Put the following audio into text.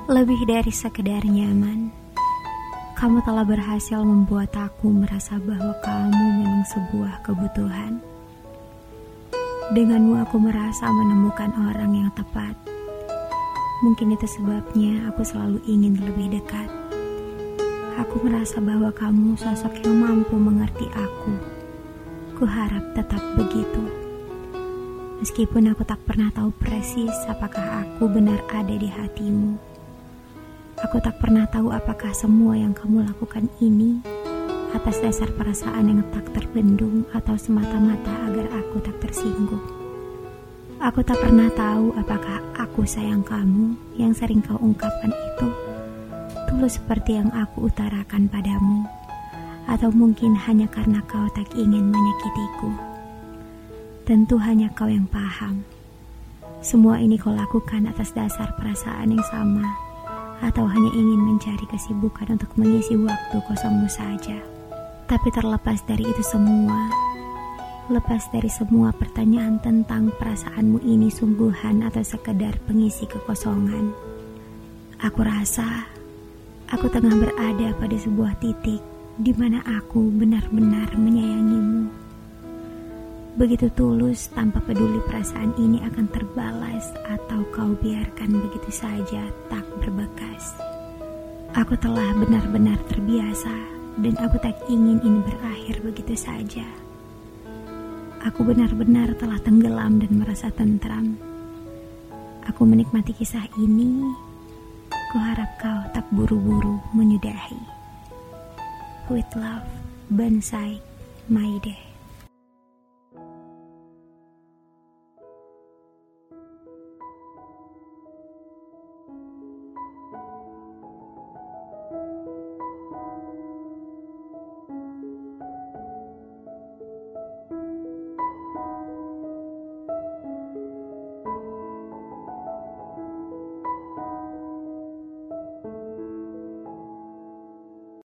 Lebih dari sekedar nyaman, kamu telah berhasil membuat aku merasa bahwa kamu memang sebuah kebutuhan. Denganmu aku merasa menemukan orang yang tepat. Mungkin itu sebabnya aku selalu ingin lebih dekat. Aku merasa bahwa kamu sosok yang mampu mengerti aku. Kuharap tetap begitu. Meskipun aku tak pernah tahu persis apakah aku benar ada di hatimu. Aku tak pernah tahu apakah semua yang kamu lakukan ini atas dasar perasaan yang tak terbendung atau semata-mata agar aku tak tersinggung. Aku tak pernah tahu apakah aku sayang kamu yang sering kau ungkapkan itu tulus seperti yang aku utarakan padamu, atau mungkin hanya karena kau tak ingin menyakitiku. Tentu hanya kau yang paham. Semua ini kau lakukan atas dasar perasaan yang sama, atau hanya ingin mencari kesibukan untuk mengisi waktu kosongmu saja. Tapi terlepas dari itu semua, lepas dari semua pertanyaan tentang perasaanmu ini sungguhan atau sekedar pengisi kekosongan, aku rasa aku tengah berada pada sebuah titik di mana aku benar-benar menyayangimu. Begitu tulus tanpa peduli perasaan ini akan terbalas atau kau biarkan begitu saja tak berbekas. Aku telah benar-benar terbiasa dan aku tak ingin ini berakhir begitu saja. Aku benar-benar telah tenggelam dan merasa tentram. Aku menikmati kisah ini. Kuharap kau tak buru-buru menyudahi. With love, Bonsai Maide.